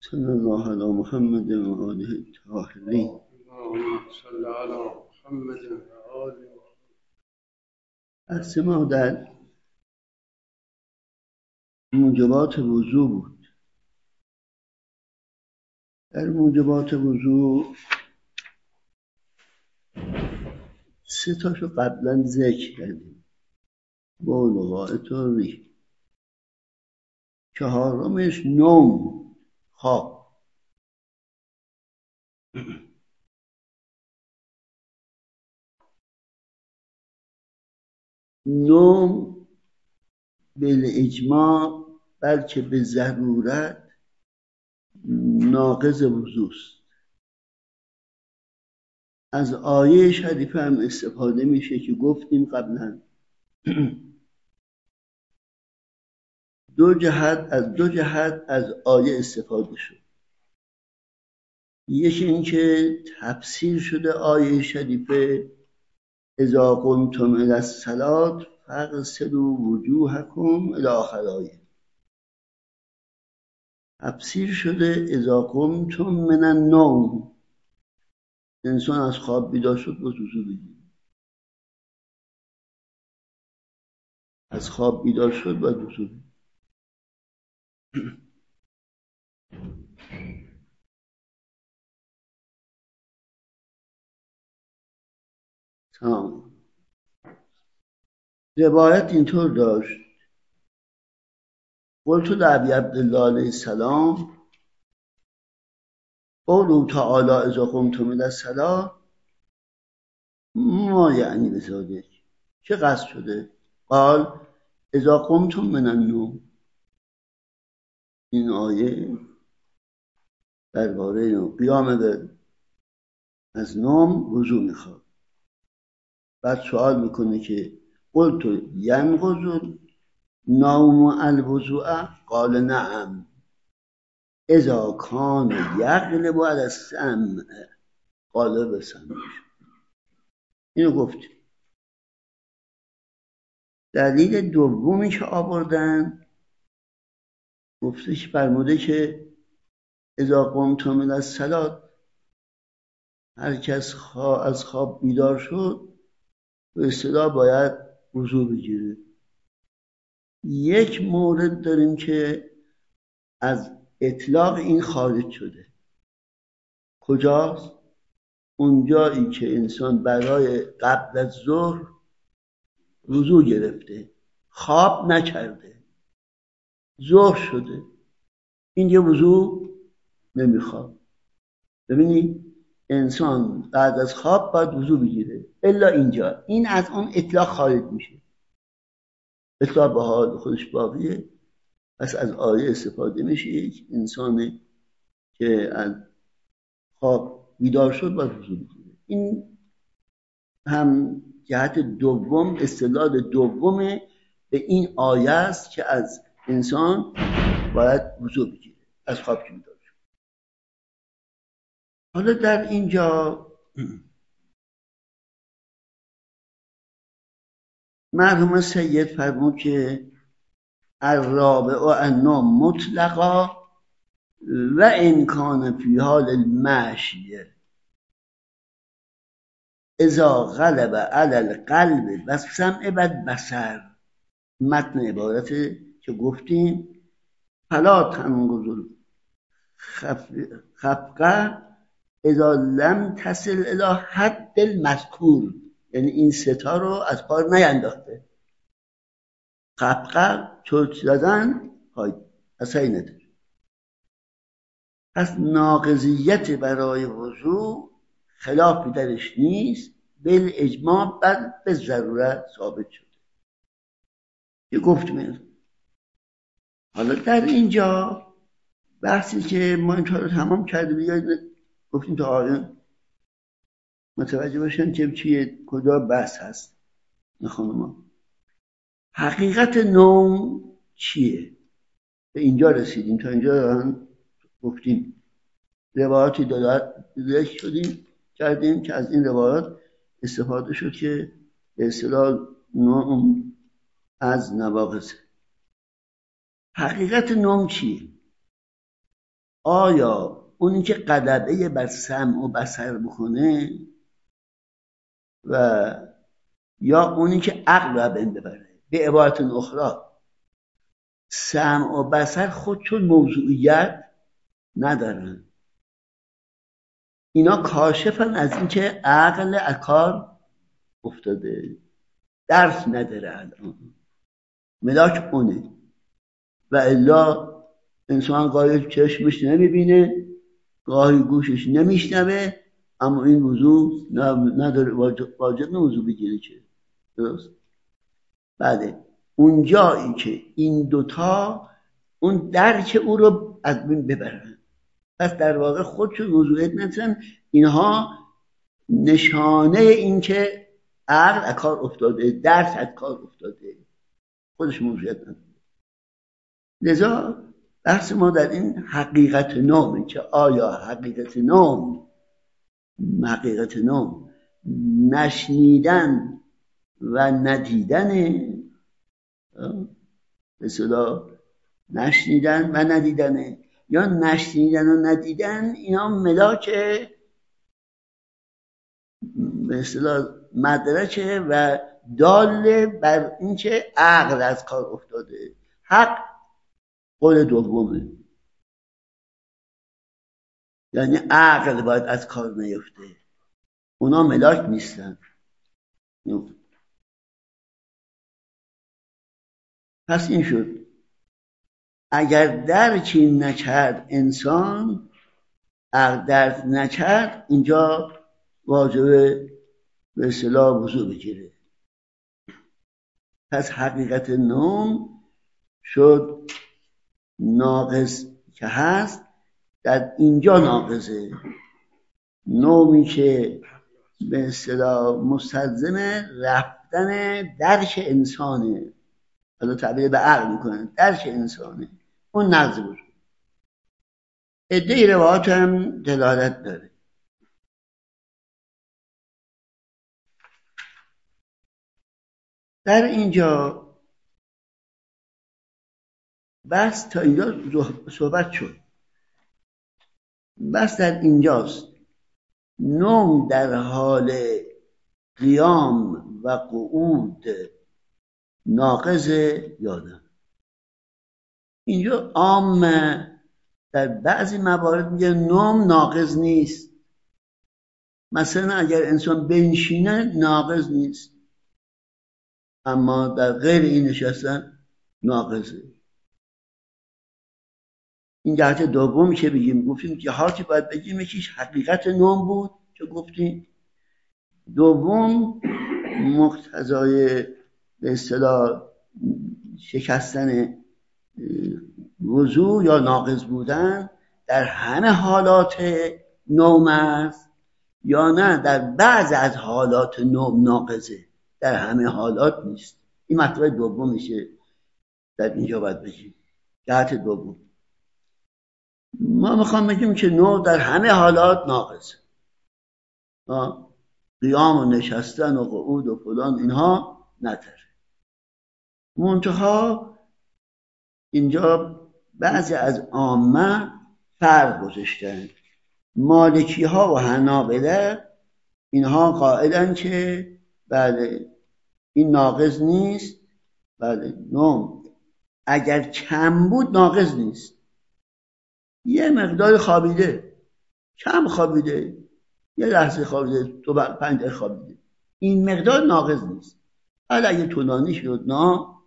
صلی الله علی محمد و آله الطاهرین. اللهم صل علی محمد و آل بحث ما در موجبات وضو بود. در موجبات وضو سه تاشو قبلا ذکر کردیم: بول و غائط و ریح. چهارمش نوم، خواب. نوم بالاجماع بلکه به ضرورت ناقض وضوست. از آیه شریفه هم استفاده میشه که گفتیم قبلا دو جهت از آیه استفاده شد. یکی این که تفسیر شده آیه شریفه اذا قمتم الی الصلاة فاغسلوا وجوهکم الی آخر آیه. تفسیر شده اذا قمتم من النوم، انسان از خواب بیدار شد با وضو بگیره. از خواب بیدار شد با وضو بگیره. تمام. روایت اینطور داشت: قلت لابی عبدالله علیه السلام قوله تعالی اذا قمتم الی الصلاة ما یعنی بذالک، چه قصد شده؟ قال اذا قمتم من النوم. این آیه درباره قیام از نوم وضو میخواد. بعد سوال میکنه که قلت ینقض النوم الوضوء؟ قال نعم اذا کان یغلب علی السمع. غالب سمع. اینو گفتیم. دلیل دومی که آوردن گفتش فرموده که اذا قمتم الی الصلاة، هر کس از خواب بیدار شد به اصطلاح باید وضو بگیره. یک مورد داریم که از اطلاق این خارج شده. کجاست؟ اونجایی که انسان برای قبل از ظهر وضو گرفته، خواب نکرده، ظهر شده، اینجا وضو نمیخواد. ببینید انسان بعد از خواب باید وضو بگیره، الا اینجا این از اون اطلاق خارج میشه. اطلاق به حال خودش باقیه. پس از آیه استفاده میشه یک انسانی که از خواب بیدار شد باید وضو بگیره. این هم جهت دوم، استدلال دوم به این آیه است که از انسان باید وضو بگیره از خواب که بیدار شد. حالا در اینجا مرحوم سید فرمود که الرابع النوم مطلقا و ان کان فی حال المشی اذا غلب علی القلب و السمع و البصر. متن عبارت که گفتیم فلا تنقض خفقه اذا لم تصل الی حد المذکور، یعنی این ستا رو از کار نینداخته. خفقه چرت زدن اصلا نداره. پس ناقضیت برای وضو خلافی درش نیست، بالاجماع بل به ضرورت ثابت شده. یه گفتیم. حالا در اینجا بحثی که ما اینطور رو تمام کردیم، گفتیم تا آیان متوجه باشن که چیه، کجا بحث هست. خانم حقیقت نوم چیه؟ به اینجا رسیدیم. تا اینجا گفتیم روایاتی دادت شدیم کردیم که از این روایات استفاده شد که به اصطلاح نوم از نواقصه. حقیقت نوم چیه؟ آیا اونی که غلبه بر سمع و بصر بکنه و یا اونی که عقل رو بین ببره؟ به عبارت اخرى سمع و بصر خودشون موضوعیت ندارن، اینا کاشفن از اینکه عقل از کار افتاده، درس نداره الان، ملاک اونه. و الا انسان گاهی چشمش نمیبینه، گاهی گوشش نمیشنوه، اما این وضوع نداره، واجب نه وضوع بگیره که. درست؟ بله، اون جایی که این دوتا اون درک او رو از بین ببرن، پس در واقع خودشون موضوعیت ندارن، اینها نشانه این که عقل از کار افتاده، درس از کار افتاده، خودش موضوعیت نداره. لذا بحث ما در این حقیقت نومه که آیا حقیقت نوم نشنیدن و ندیدنه، به اصطلاح نشنیدن و ندیدنه، یا نشنیدن و ندیدن اینا ملاک به اصطلاح مدرکه و داله بر اینکه عقل از کار افتاده. حق قول دومه، یعنی عقل باید از کار نیفته، اونا ملاک نیستن. پس این شد اگر درکی نکرد انسان، عقل درک نکرد، اینجا واجبه به اصطلاح وضوع بگیره. پس حقیقت نوم شد ناقص که هست، در اینجا ناقصه، نومی که به اصطلاح مستلزم رفتن درک انسانه، حالا تعبیر به عقل میکنن، درک انسانه، اون نقض بود. عده روایات هم دلالت داره. در اینجا بس تا اینجا صحبت شد، بس در اینجاست نوم در حال قیام و قعود ناقض یادم. اینجا عام در بعضی موارد میگه نوم ناقض نیست، مثلا اگر انسان بنشینه ناقض نیست، اما در غیر این نشستن ناقضه. این جهت دومی که بگیم، گفتیم جهاتی باید بگیم، یکیش حقیقت نوم بود که گفتیم، دوم مقتضای به اصطلاح شکستن وضوع یا ناقض بودن در همه حالات نوم است یا نه در بعض از حالات نوم ناقضه، در همه حالات نیست. این مطلب دوم میشه در اینجا باید بگیم، جهت دوم. ما میخوام بگیم که نوم در همه حالات ناقضه، قیام و نشستن و قعود و فلان اینها نداره. منتها اینجا بعضی از عامه فرق گذاشتن. مالکی ها و حنابله اینها قائلن که بله این ناقض نیست، بله نوم اگر کم بود ناقض نیست، یه مقدار خوابیده، کم خوابیده، یه لحظه خوابیده، 5 دقیقه خوابیده، این مقدار ناقض نیست. حالا اگه طولانی شد ناقض.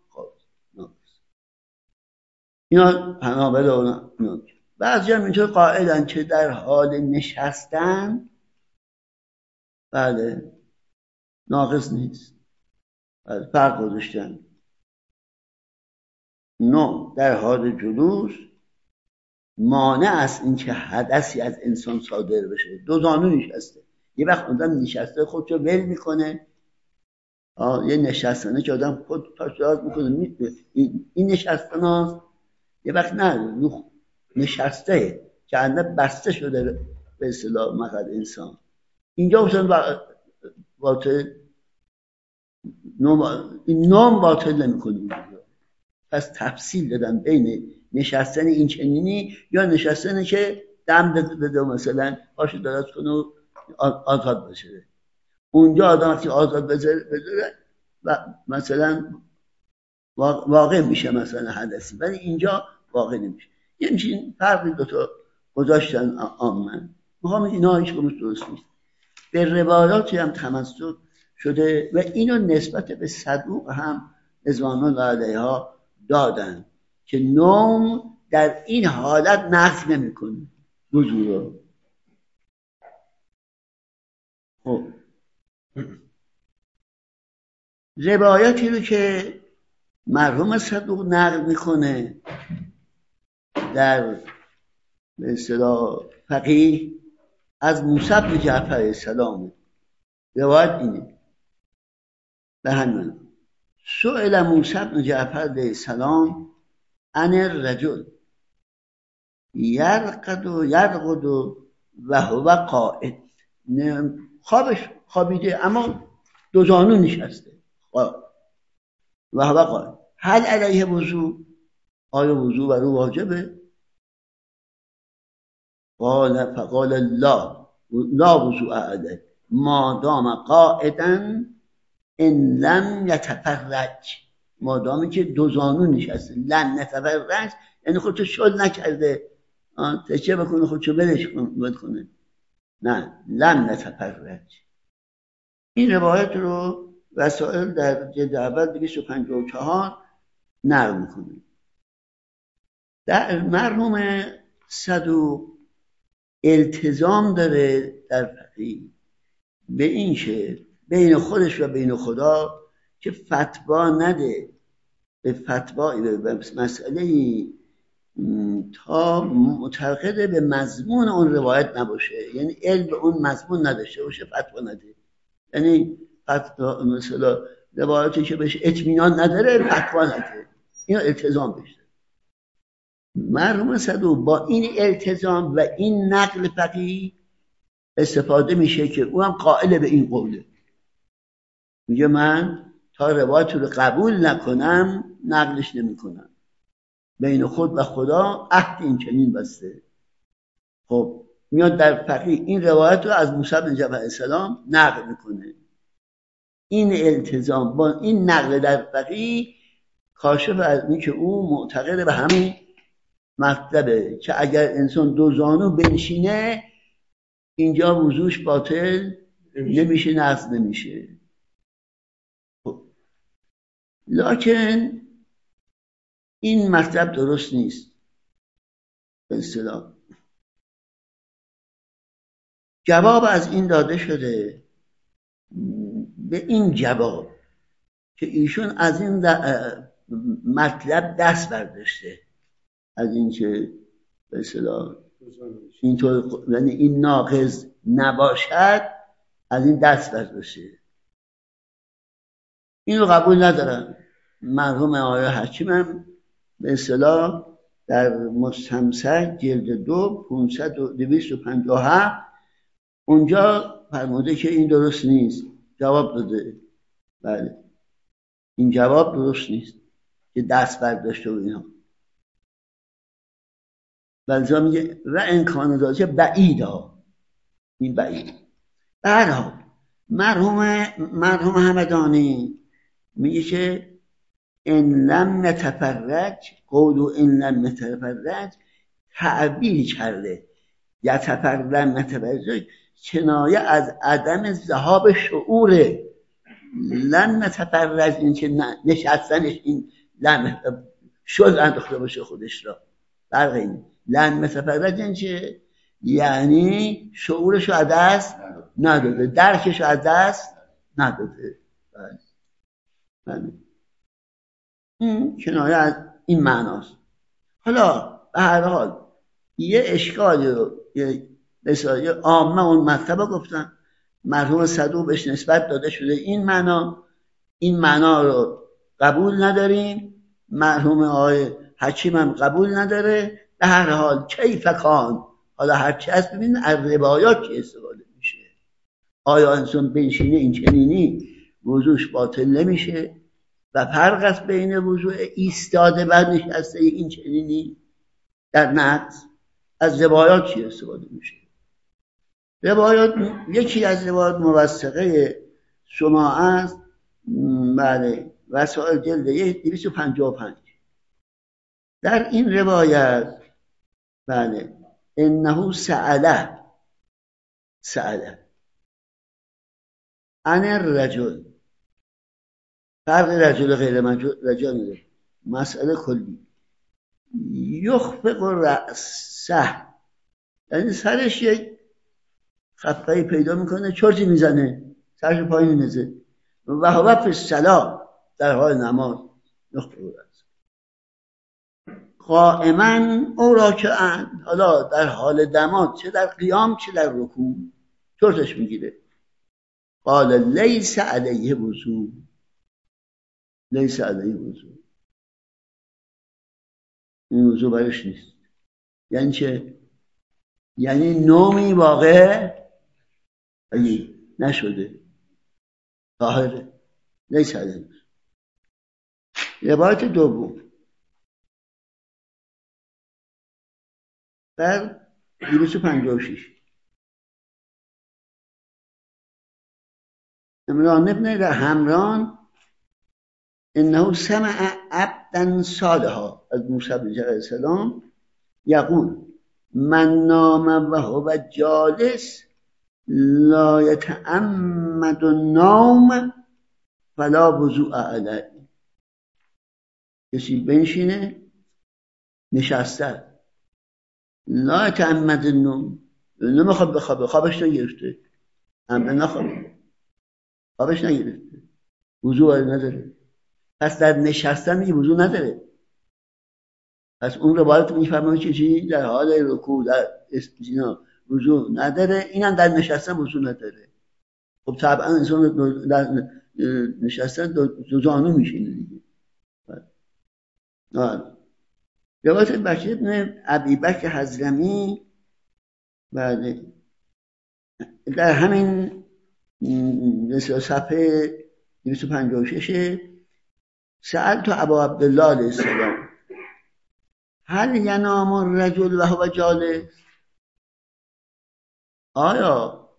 اینا حنابله و بعضی هم اینطور قائلن که در حال نشستن بله ناقض نیست، بله فرق گذاشتن. نوم در حال جلوس مانع است اینکه حدثی از انسان صادر بشه. دو زانو نشسته، یه وقت آدم نشسته خودشو ول میکنه، یه نشستنه که آدم خود پاش دراز میکنه، این نشستن هاست. یه وقت نه نشسته که انده بسته شده به اصطلاح مقعد انسان. اینجا مثلا باطل نوم باطل نمی کنه. پس تفصیل دادن بین نشستن این چنینی یا نشستن که دم بده مثلا پاشو دراز کنه و آزاد بشه. اونجا آدم وقتی آزاد بذاره و مثلا واقع میشه مثلا حدثی، ولی اینجا واقع نمیشه. یه همچین فرقی دوتا گذاشتن آمن. میخوام اینا هیچ کمش درست نیست. به روایاتی هم تمسک شده و اینو نسبت به صدوق هم رضوان الله علیها دادن که نوم در این حالت نقض نمیکنه وضو رو. خب روایتی رو که مرحوم صدوق نقل میکنه در به اصطلاح فقیه از موسی بن جعفر علیه السلام، روایت اینه به همین سئل موسی بن جعفر علیه السلام عن الرجل یرقد و هو قائد. خوابیده اما دو زانو نشسته و هو قائد. هل علیه وضو؟ آیا وضو بر او واجبه؟ فقال لا وضوء علیه ما دام قائدا ان لم یتفرج. ما دامی که دو زانو نشسته. لن یتفرج یعنی خودشو شل نکرده تچه بکنه خودشو بلش کنه. نه، لن یتفرج. این روایت رو وسائل در جلد اول 254 نقل میکنه. در مرحوم صدوق التزام داره در فقیه به این که بین خودش و بین خدا که فتوا نده به مسئله تا معتقد به مضمون اون روایت نباشه، یعنی علم به اون مضمون نداشته باشه فتوا نده. یعنی فتوا مثلا روایتی که بهش اطمینان نداره فتوا نده. اینو التزام بشه. مرحوم صدوق با این التزام و این نقل فقیه استفاده میشه که او هم قائل به این قوله. میگه من تا روایت رو قبول نکنم نقلش نمیکنم. بین خود و خدا عهد این چنین بسته. خب میاد در فقیه این روایت رو از موسی بن جعفر السلام نقل میکنه. این التزام با این نقل در فقیه کاشف از این که او معتقد به همین مطلبه که اگر انسان دو زانو بنشینه اینجا وضوش باطل نمیشه، نقض نمیشه. لکن این مطلب درست نیست. به اصطلاح جواب از این داده شده به این جواب که ایشون از این مطلب دست برداشته، از این که به اصطلاح اینطور یعنی این ناقض نباشد از این دست برداشته. اینو قبول ندارن. مرحوم آقای حکیم هم به اصطلاح در مستمسک جلد 2 257 اونجا فرموده که این درست نیست. جواب داده بله این جواب درست نیست که دست برداشته و اینا. بلزا میگه و امکان داشته بعیدا. این بعید. به هر حال مرحوم همدانی میگه که ان لم نتفرج، قولو ان لم نتفرج تعبیر کرده یتفرج نتفرج کنایه از عدم ذهاب شعوره. لن نتفرج این که نشستنش این لن شل انداخته باشه خودش را فرق این لن نتفرج این که یعنی شعورشو از دست نداده، درکشو از دست نداده. بله این کنایه از این معناست. حالا به هر حال یه اشکالی رو یه عامه اون مطلب رو گفتن مرحوم صدوق بهش نسبت داده شده این معنا رو قبول نداریم. مرحوم آقای حکیم هم قبول نداره. به هر حال کیف کان، حالا هرچی هست ببینید از روایات چی استفاده میشه. آیا انسان بنشینه این چنینی وضوش باطل نمیشه و و فرق است بین وضوع ایستاده و نشسته این چنینی در نقض. از روایات چی استفاده میشه؟ روایات، یکی از روایات موثقه شما است، بله، وسائل جلد 255. در این روایت بله انه سأله عن الرجل، فرق رجل غیر رجل مسئله کلی، یخفق رأسه، یعنی سرش یک خفقهی پیدا میکنه، چرتی میزنه، سرش پایین میزه، و هو فی الصلاة، در حال نماز، یخفق رأسه قائما او راکعا، حالا در حال دماد، چه در قیام چه در رکوع چرتش میگیره. قال لیس علیه وضو، لیس علیه وضو، این وضو برش نیست. یعنی چه؟ یعنی نومی واقع نشده، طاهره، لیس علیه وضو. روایت دوم در 256 عمران ابن حمران انه سمع عبدا صالحا از موسی بن جعفر علیه السلام یقول من نام و هو جالس لا یتعمد النوم فلا وضوء علیه. کسی بنشینه نشسته لا یتعمد النوم، نمیخواد بخوابه، خوابش نگرفته، عمد نخوابه، خوابش نگرفته، وضوء نداره، پس در نشستن دیگه وضوء نداره. پس اون روایت میفرمایه که چی؟ در حال رکوع در استینا وضوء نداره، اینم در نشستن وضوء نداره. خب طبعا انسان در نشستن دو زانو میشینه دیگه. روایت بشیر ابن ابی بکر حضرمی بعد در همین صفحه 256 سألت ابا عبدالله علیه السلام هل ینام الرجل و هو جالس، آیا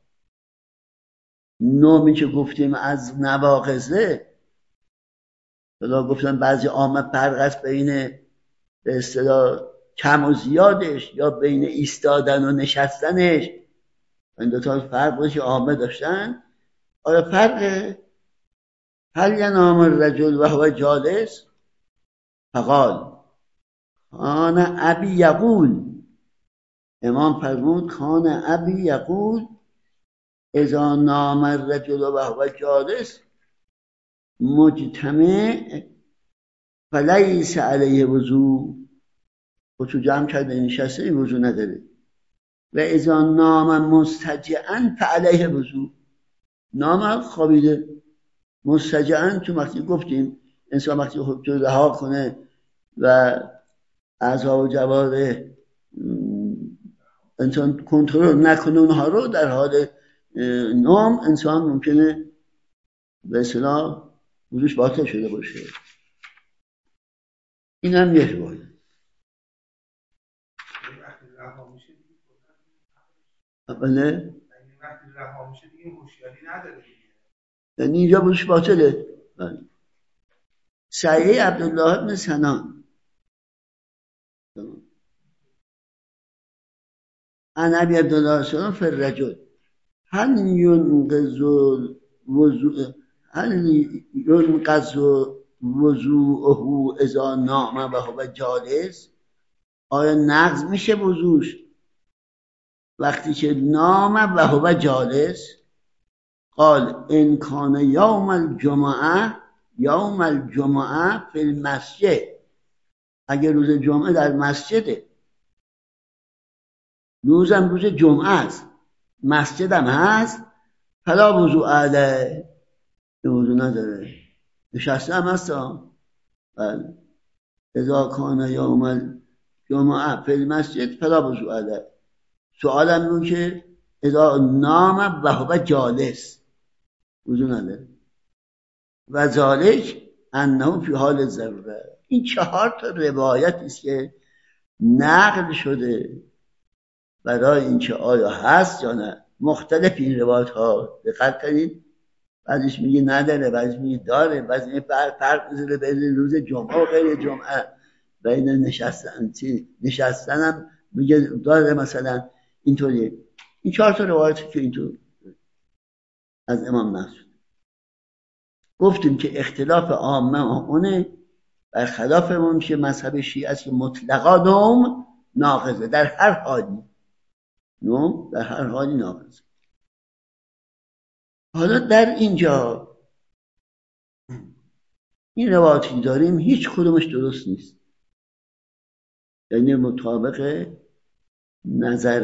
نومی که گفتیم از نواقضه، حالا گفتم بعضی عامه فرق است بین به اصطلاح کم و زیادش یا بین ایستادن و نشستنش، این دو تا فرق بود که عامه داشتن. آیا فرق هل ینام الرجل و هو جالس؟ فقال کان ابی یقول، امام فرمود کان ابی یقول اذا نام الرجل و هو جالس مجتمع فلیس علیه وضو، خودشو جمع کرده نشسته این وضو نداره. و اذا نام مستجعا فعلیه وضو، نام خوابیده، مستجعا تو وقتی گفتیم انسان وقتی خودشو رها کنه و اعضا و جواره انسان کنترل نکنه اونها رو، در حال نام انسان ممکنه به اصطلاح وضوش باطل شده باشه. این هم یه روایت. بله وقتی رها میشه دیگه هوشیاری نداره، یعنی اینجا وضوش باطله. بله. صحیح عبدالله بن سنان عن ابی عبدالله السلام فی الرجل هل ينقض وضوءه اذا نام و هو جالس، آیا نقض میشه وضوش وقتی که نام و هو جالس؟ قال ان کان یوم الجمعه فی المسجد، اگر روز جمعه در مسجده، روزم روز جمعه است، مسجدم هست، فلا وضوء علیه، وضوء نداره، نشسته هم هست. بله اذا کان یوم الجمعه فی المسجد فلا وضوء علیه. سوالم بود که اذا نام و هو جالس وضوء نداره. و ذالک انه فی حال ضروره. این 4 تا روایت است که نقل شده برای اینکه آیا هست یا نه. مختلف این روایت ها، دقت کنید، بعضیش میگه نداره، بعضیش میگه داره، بعضی میگه فرق میذاره بین روز جمعه و غیر جمعه، بین نشستن هم میگه داره، مثلا اینطوری. این 4 تا روایت که اینطور از امام نقل شد. گفتیم که اختلاف عامه اونه، برخلاف اون که مذهب شیعه است که مطلقا نوم ناقضه در هر حالی، نوم در هر حالی ناقضه. حالا در اینجا این روایتی داریم هیچ کدومش درست نیست، یعنی مطابق نظر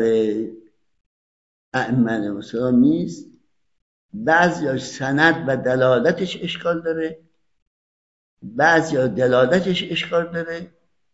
ائمه مثلا نیست. بعضی سند و دلالتش اشکال داره، بعضی دلالتش اشکال داره،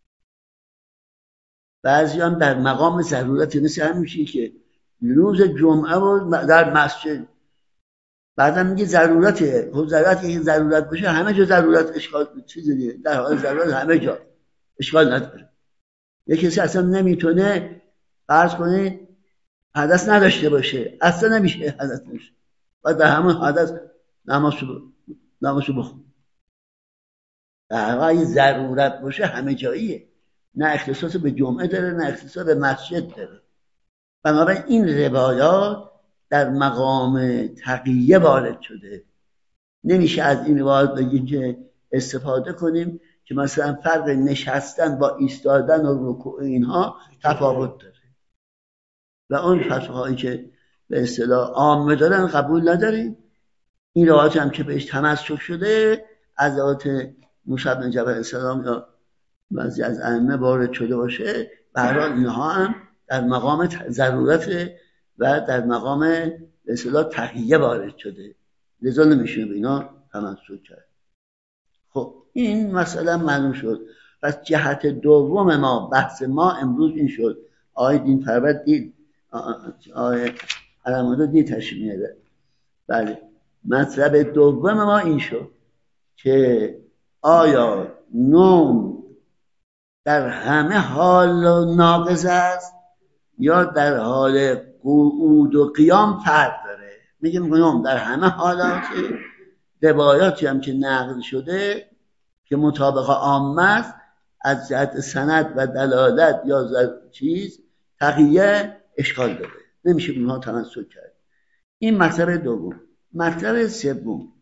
بعضی هم در مقام ضرورت، مثل همیشه که روز جمعه و در مسجد. بعدم میگه ضرورته، خب ضرورت باشه همه جا ضرورت اشکال چیزی دیگه، در حال ضرورت همه جا اشکال نداره. یه کسی اصلا نمیتونه فرض کنید حدث نداشته باشه، اصلا نمیشه حدث نشه، باید در همون حدث نمازشو بخون. در حال ضرورت باشه همه جاییه، نه اختصاص به جمعه داره نه اختصاص به مسجد داره. بنابراین این روایات در مقام تقیه وارد شده. نمیشه از این روایات بگیم که استفاده کنیم که مثلا فرق نشستن با ایستادن و رکوع اینها تفاوت داره و اون فتواهایی که به اصطلاح عامه دارن قبول نداریم. این روایات هم که بهش تمسک شده از روایات موسی بن جبل السلام یا بعضی از ائمه وارد شده باشه، به هر حال اینها هم در مقام ضرورت و در مقام به اصطلاح تقیه وارد شده، لذا نمیشه به اینا تمسک کرد. خب این مسئله معلوم شد. پس جهت دوم ما، بحث ما امروز این شد. آقای دین پرور دید، آقای علم‌الله دید تشریح میده. بله، مطلب دوم ما این شد که آیا نوم در همه حال ناقض است یا در حال قعود و قیام فرق داره. میگیم نوم در همه حالات، روایاتی هم که نقل شده که مطابق عامه است، از جهت سند و دلالت یا چیز تقیه اشکال داره، نمیشه اونها تمسک کرد. این مطلب دوم. مطلب سوم،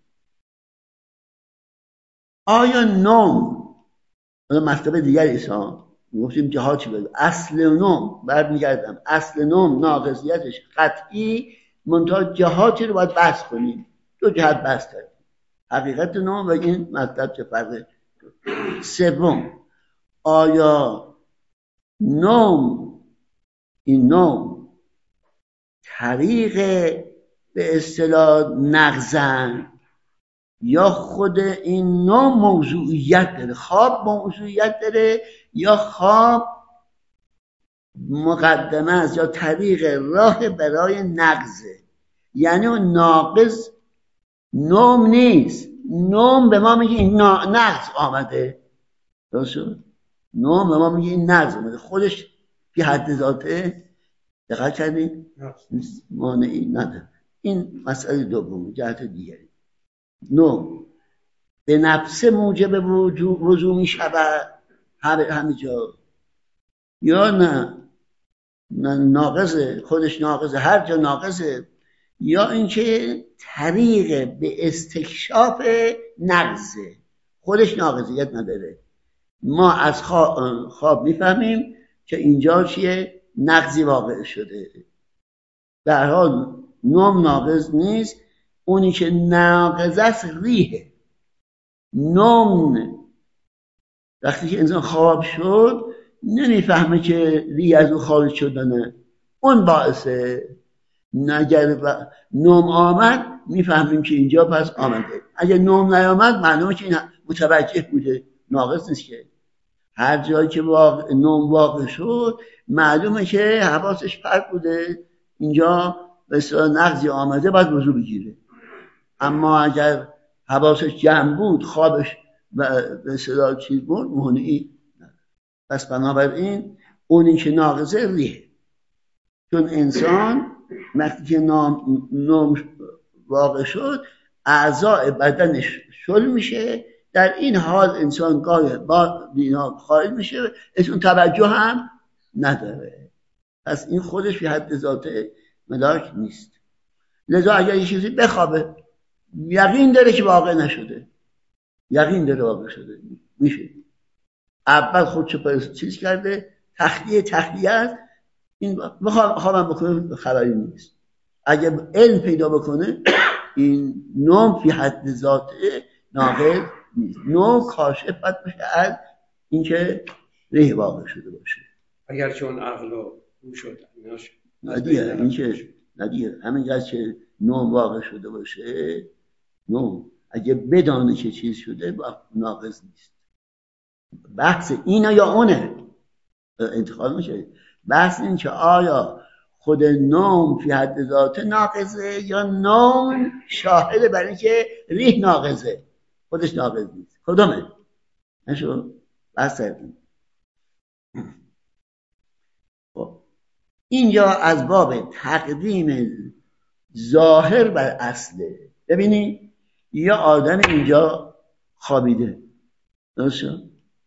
آیا نوم، مطلب دیگری است، گفتیم جهاتی بگو، اصل نوم برمیگردم، اصل نوم ناقضیتش قطعی، منتها جهاتی رو باید بحث کنیم. 2 جهت بحث کردیم، حقیقت نوم و این مطلب چه فرقه. سوم، آیا نوم، این نوم طریق به اصطلاح نغزن یا خود این نوع موضوعیت داره؟ خواب موضوعیت داره یا خواب مقدمه است یا طریق راه برای نغزه؟ یعنی اون ناقض نوم نیست. نوم به ما میگه این نغز آمده، درست شد؟ نوم به ما میگه این نغز آمده، خودش بی حد ذاته، دقت کردین؟ مانعی نداره. این مسئله دوم، جهت دیگری. نوم به نفس موجب وضو می شود همه جا، یا نه ناقضه، خودش ناقضه، هر جا ناقضه، یا اینکه طریق به استکشاف نقضه، خودش ناقضیت نداره. ما از خواب میفهمیم که اینجا چیه؟ نقضی واقع شده. در حال نوم ناقض نیست، اونی که ناقض است ریه. نوم وقتی که انسان خواب شد نمیفهمه که ری از اون خارج شدنه، اون باعثه. اگر نوم آمد میفهمیم که اینجا پس آمده. اگر نوم نیامد معلومه که این متوجه بوده، ناقص نیست. که هر جایی که نوم واقع شد معلومه که حواسش پرت بوده، اینجا بسیار نقضی آمده، باید وضو بگیره. اما اگر حواسش جمع بود، خوابش و به اصطلاح چیز بود مانعی نداره. پس بنابراین اونی که ناقضه ریه، چون انسان وقتی که نام واقع شد اعضای بدنش شل میشه، در این حال انسان گاه با دینا خارج میشه، اون توجه هم نداره. پس این خودش فی حد ذات ملاک نیست. لذا اگر یه چیزی بخوابه یقین داره که واقع نشده، یقین داره واقع شده میشه، اول خودشو چیز کرده، تخلیه است، این خوابم بکنه خبری نیست. اگه علم پیدا بکنه این نوم فی حد ذاته ناقض نیست. نوم کاشف باید بشه از اینکه ریه واقع شده باشه، اگر چون عقل و هوش و ندیه اینکه ندیه همینقدر که نوم واقع شده باشه، نوم اگه بدانه که چیز شده ناقض نیست. بحث اینه یا اونه انتخاب میشه. بحث این که آیا خود نوم فی حد ذاته ناقضه یا نوم شاهده برای اینکه ریح ناقضه، خودش ناقض نیست، کدومه؟ نشو بحث کردیم. اینجا از باب تقدیم ظاهر بر اصله. ببینید یا آدم اینجا خوابیده، درسته؟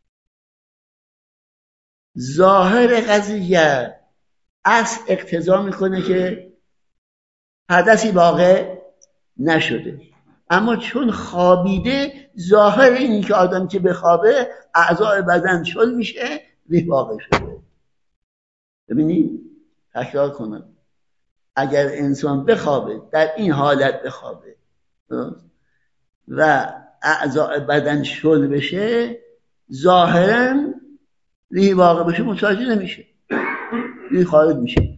ظاهر قضیه اصل اقتضا میکنه که حدثی واقع نشده، اما چون خوابیده ظاهر اینی که آدم که بخوابه اعضای بدن شل میشه، ریح واقع شده. ببینید تکرار کنم، اگر انسان بخوابه در این حالت بخوابه و اعضای بدن شل بشه، ظاهراً ریح واقع بشه متوجه نمیشه، ریح خارج میشه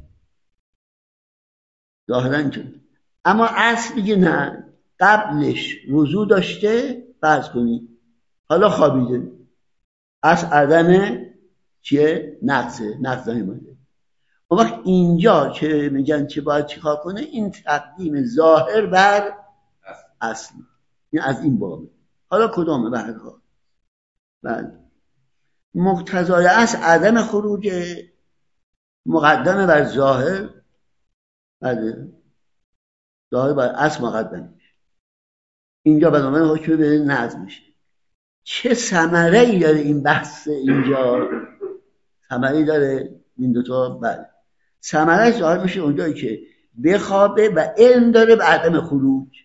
ظاهراً چون. اما اصل میگه نه، قبلش وضو داشته، فرض کنید حالا خوابیده، اصل عدم چیه؟ نقض نمیده. اون وقت اینجا که میگن چه باید چیکار کنه، این تقدیم ظاهر بر اصل، این از این بابه. حالا کدامه؟ به هر حال بله، مقتضای اصل عدم خروج، مقدمه بر ظاهر، بله ظاهر بر اصل مقدم میشه. اینجا بنابراین حکم به نظم میشه. چه ثمره‌ای داره این بحث اینجا؟ ثمره‌ای داره این دوتا؟ بله، ثمره‌اش ظاهر میشه اونجایی که بخوابه و علم داره به عدم خروج،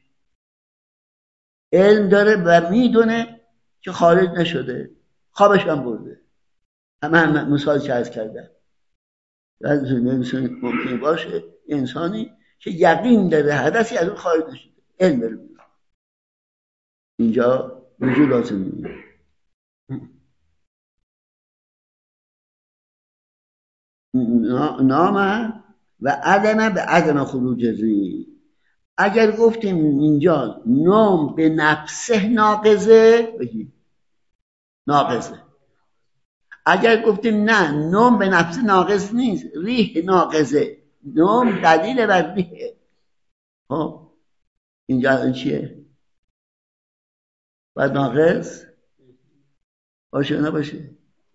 علم داره و میدونه که خارج نشده، خوابش هم برده. همه مثال که عرض کردم ممکنه باشه انسانی که یقین داره حدثی از اون خارج نشده، علم داره، اینجا وجود لازم میده. نام و عدم به عدم خروج ریح. اگر گفتیم اینجا نام به نفسه ناقضه، بگیم ناقضه. اگر گفتیم نه نام به نفسه ناقض نیست، ریح ناقضه، نام دلیل بر ریحه. خب اینجا این چیه؟ باید ناقض باشه نباشه؟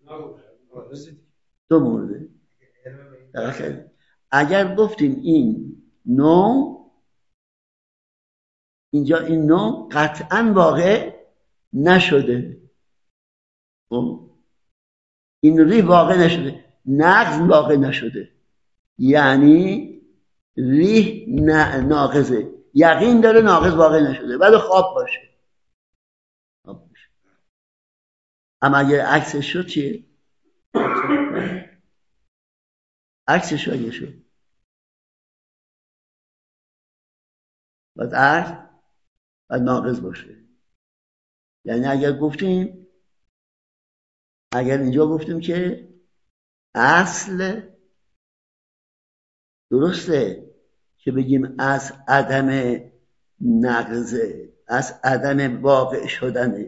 دو مورده. اگر گفتیم این نوم، اینجا این نوم قطعا واقع نشده، این ریح واقع نشده، نقض واقع نشده، یعنی ریح ناقضه، یقین داره ناقض واقع نشده ولی خواب باشه. اما اگر عکسش شد چیه؟ عکسش اگه شد باید عکس باید ناقض باشه. یعنی اگر اینجا گفتیم که اصل درسته که بگیم از عدم نقضه، از عدم واقع شدن،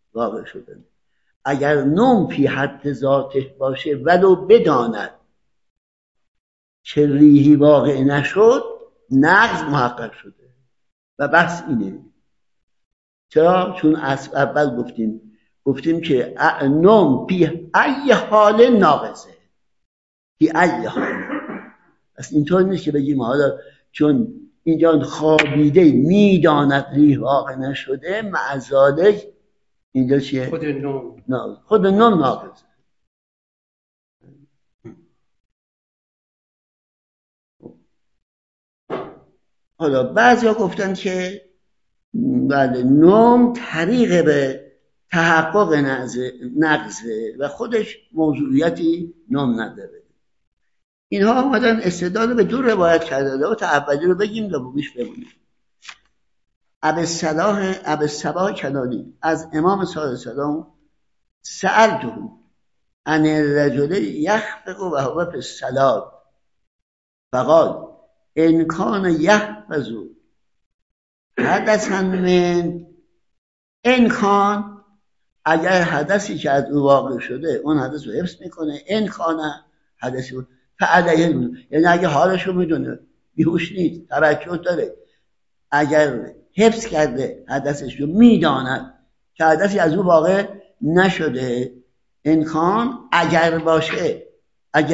اگر نوم فی حد ذاته باشه ولو بداند که ریحی واقع نشد، نقض محقق شده. و بحث اینه چرا؟ چون اول گفتیم گفتیم که نوم بی ای حال ناقصه، بی ای حال. پس اینطور نیست که بگیم حالا چون اینجا خوابیده میداند ریح واقع نشده معذالک اینجا چیه؟ خود نوم ناقصه. حالا بعضیا گفتن که بله نوم طریق به تحقق نقضه و خودش موضوعیتی نوم نداره. اینها آمدن استدلال به دو روایت کرده و تا اولی رو بگیم دومیش بمونیم. ابی صباح کنانی از امام صادق علیه السلام سألته عن الرجل یخفق و هو فی الصلاة فقال ان کان یحفظ حدثا من انکان، اگر حدثی که از او واقع شده اون حدث رو حفظ میکنه، انکان حدثی بود فعلیه الوضوء، یعنی اگه حالش رو میدونه بیهوش نیست توجه داره، اگر حفظ کرده حدثش رو میداند که حدثی از او واقع نشده، انکان اگر باشه، اگر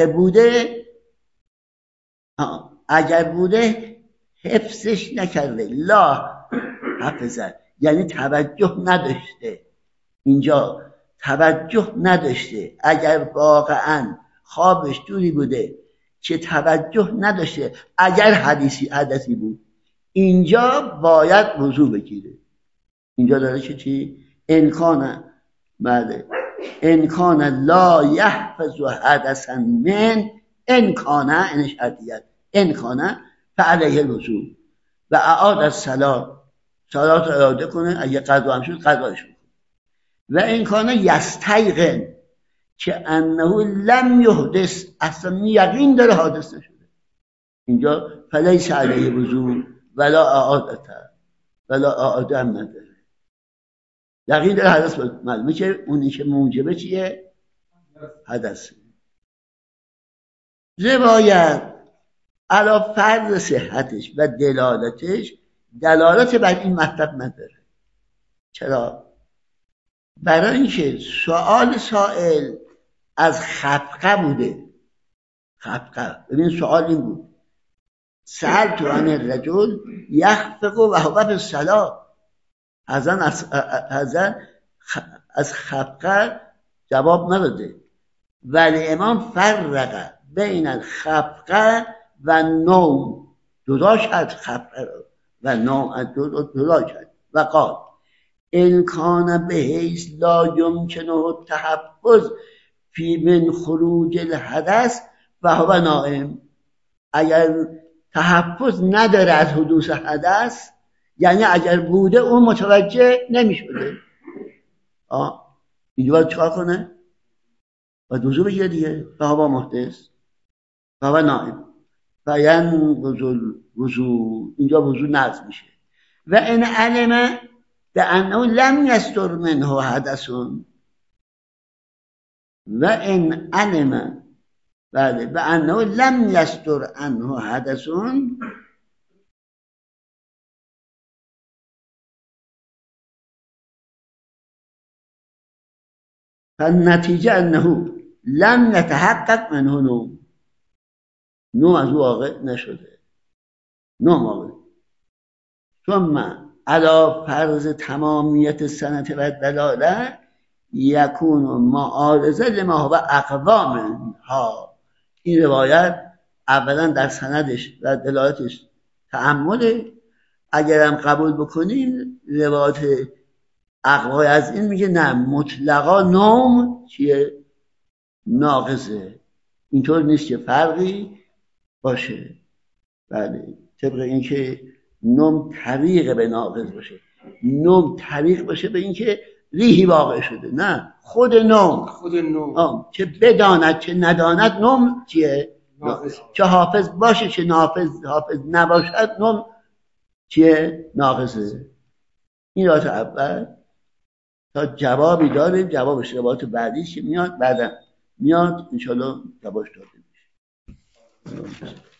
بوده حفظش نکرده، لا حفظت یعنی توجه نداشته، اینجا توجه نداشته، اگر واقعا خوابش دوری بوده که توجه نداشته، اگر حدثی بود اینجا باید وضو بگیره. اینجا داره که چی؟ انکان بله انکان لا یحفظ حدثا من انکان این شرطیت انکان فعلیه الوضو و اعاد الصلاة، صلات رو اعاده کنه، اگه قضا هم شد قضاش کنه. و انکان یستیقن که انه لم یحدث، اصلا یقین داره حادث نشده، اینجا فلیس علیه وضو ولا اعادته ولا اعاده هم نداره، یقین داره حدث بود، معلومه که اونی که موجبه چیه؟ حدث. روایت علی فرض صحتش و دلالتش دلالت بر این مطلب نداره. چرا؟ برای اینکه سائل از خفقه بوده. خفقه، ببین سوال این بود سألت عن الرجل یخفق و هو فی الصلاة، از خفقه جواب نداده، ولی امام فرق بین الخفقه و نوم، جدا کرد خفقه و نوم، جدا کرد و قال ان کان بحیث لا یمکنه التحفظ فی من خروج الحدث و هو نائم، اگر تحفظ نداره از حدوث حدث، یعنی اگر بوده اون متوجه نمیشده، اینجا باید چکار کنه؟ باید وضو بگیره دیگه، و هوا محدث و هوا نائم و ینقض الوضو، اینجا وضو نقض میشه. و ان علم بانه لم یستر منه حدث، و ان علم بله بانه لم یستر عنه حدث فالنتیجه انه لم يتحقق منه نوم از او واقع نشده، نوم واقع. ثم علی فرض تمامیت سنت و دلاله یکون معارضه لما هو اقوا منها، این روایت اولا در سندش و دلالتش تأمله، اگرم قبول بکنیم روایت اقوای از این میگه نه مطلقا نوم چیه؟ ناقصه، اینطور نیست که فرقی باشه. بله طبق اینکه نوم طریق به ناقص باشه، نوم طریق باشه به اینکه ریحی واقع شده، نه خود نوم چه بداند چه نداند نوم چیه؟ چه حافظ باشه چه حافظ نباشد نوم چیه؟ ناقصه. این راه اول تا جوابی داریم، جوابش روایت بعدیش میاد، بعدا میاد انشالله جوابش داده میشه.